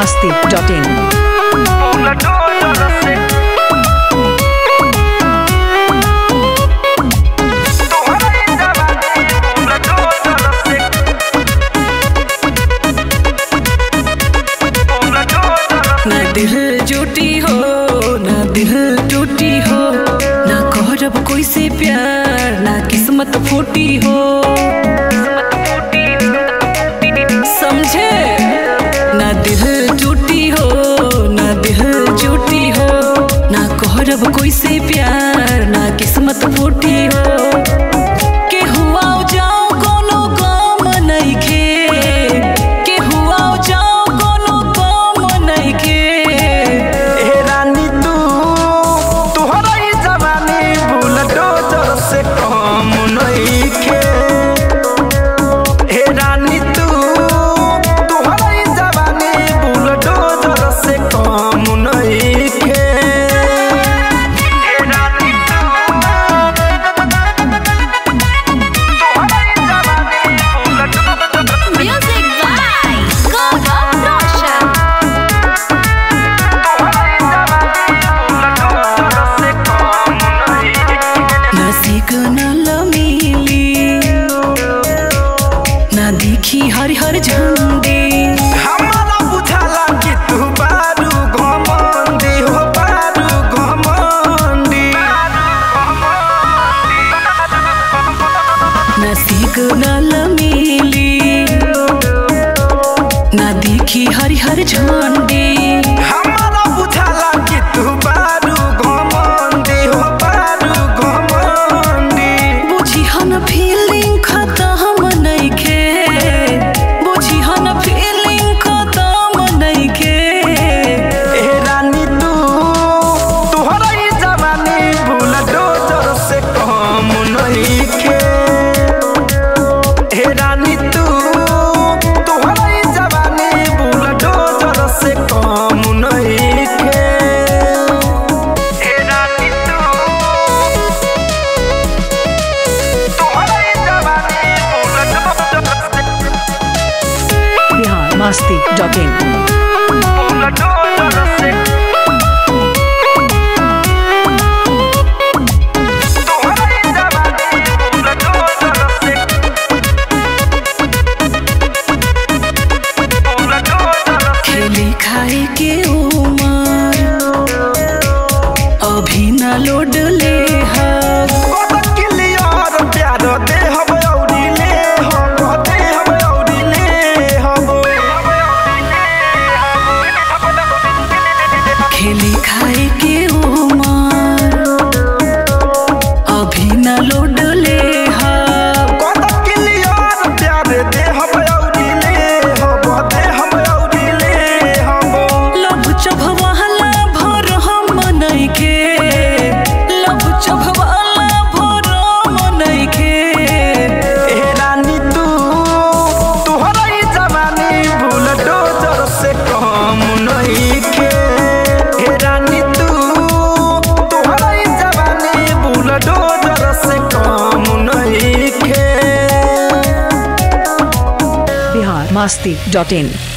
biharmasti.in ना दिल टूटी हो ना दिल टूटी हो ना करब कोई से प्यार ना किस्मत फूटी हो समझे ना दिल टूटी हो ना दिल टूटी हो ना करब कोई से प्यार ना किस्मत फूटी हो के हुआ जाओ कोनो काम नहीं खे के हुआ जाओ कोनो काम नहीं खे हे रानी तू तोहरा ही जवानी भूल डोजर से कम नहीं खे हे रानी तू तोहरा ही जवानी भूल डोजर से कम नहीं खे Music by Gaurav Roshan. ना सिग्नल मिली ना दिखी हरिहर झंडी हमारा बुझाला कि तू बारू घमंडी हो बारू घमंडी ना सिग्नल मिली ना दिखी हरिहर झंडी हमारा बुझाला कि तू बारू घमंडी हो बारू घमंडी बुझी हन फीलिंग खत्म नहीं खे बुझी हन फीलिंग खत्म नहीं खे ए रानी तू तोहरा ही जवानी भूल डोजर से कम नहीं खे ए रानी तू तोहरा ही जवानी भूल डोजर से कम नहीं खे ए रानी तू तोहरा ही जवानी भूल डोजर biharmasti.in खेली खाए के उमर अभी न लोड ले हब प्यार दे हम औरी ले हम दे हम औरी ले हम खेली खाए के उमर अभी न लोड ले हब प्यार दे हम औरी ले हम दे हम औरी ले हम लब चभवाला भर हम नहीं खे लब चभवाला भर हम नहीं खे ए रानी तू तोहरा ही जवानी भूल डोजर से कम नहीं खे ए रानी तू तोहरा ही जवानी भूल डोजर से कम नहीं खे biharmasti.in